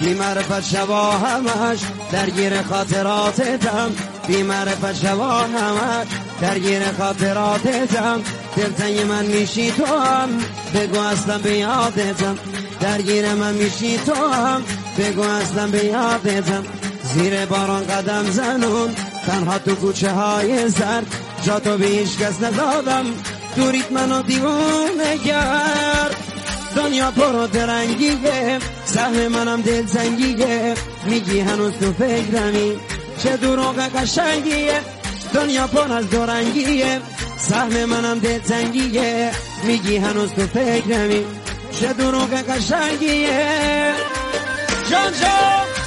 بی معرفت شبا همش درگیر خاطراتتم، بی معرفت شبا همش درگیر خاطراتتم. دلتنگ من میشی تو هم بگو اصلا به یادتم، درگیر من میشی تو هم بگو اصلا به یادتم. زیر باران قدم زنون تنها تو کوچه های سر، جا تو به هیچ کس نزادم، دوریت منو دیوونه کرد. دنیا پر و درنگیه، سهم منم دلتنگیه، میگی هنوز تو فکرمی، چه دروغ قشنگیه. دنیا پر از درنگیه، سهم منم دلتنگیه، میگی هنوز تو فکرمی، چه دروغ قشنگیه. جان جان